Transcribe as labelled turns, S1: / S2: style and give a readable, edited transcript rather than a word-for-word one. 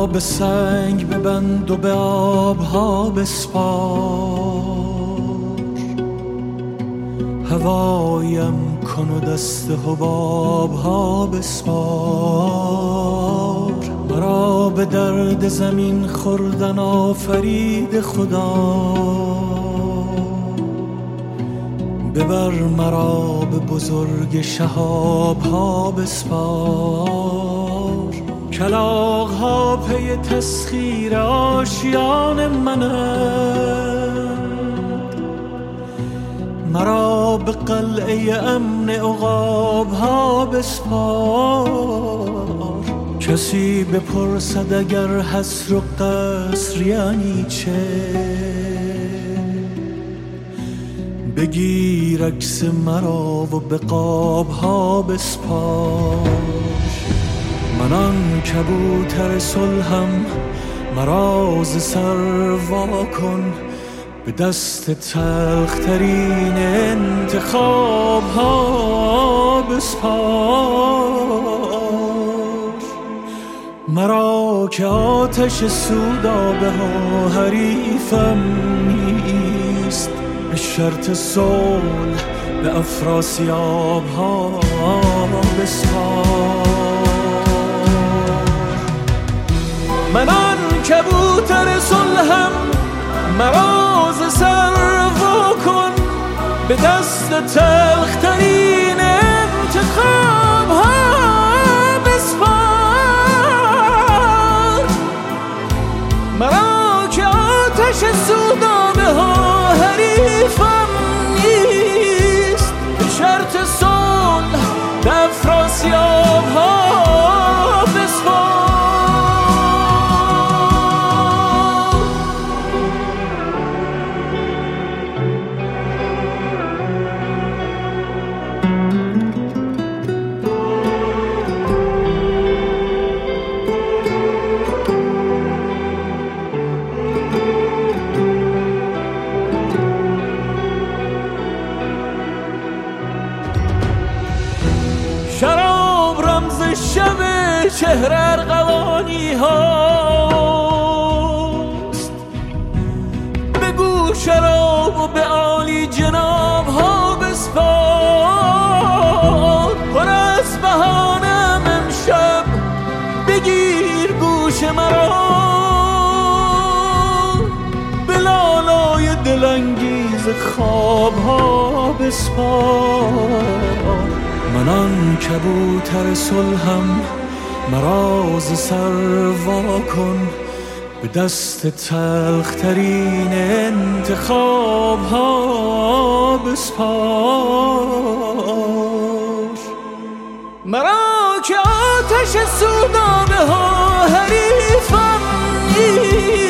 S1: به سنگ ببند و به آبها بسپار، هوایم کن و دست حبابها بسپار. مرا به درد زمین خوردن آفرید خدا، ببر مرا به بزرگ شهابها بسپار. کلاغ‌ها پی تسخیر آشیان منند، مرا به قلعه امن عقاب‌ها بسپار. کسی بپرسد اگر حصر و قصر یعنی چه، بگیر عکس مرا و به قاب‌ها بسپار. من آن کبوتر صلحم، مرا ز سر وا کن، به دست تلخترین انتخاب‌ها بسپار. مرا که آتش سودابه ها حریفم نیست، به شرط صلح به افراسیاب‌ها بسپار. من آن کبوتر صلحم، مرا ز سر وا کن، به دست تلخترین انتخاب‌ها بسپار. مرا که آتش سودابه ها حریفم نیست، به شرط صلح به افراسیاب‌ها بسپار. شراب رمز شب چهره ارغوانی هاست، بگو شراب و به عالی جناب ها بسپار. پر از بهانم امشب بگیر گوش مرا، به لالای دلانگیز خواب ها بسپار. من آن کبوتر صلحم، مرا ز سر وا کن، به دست تلخترین انتخاب‌ها بسپار. مرا که آتش سودابه ها حریفم نیست،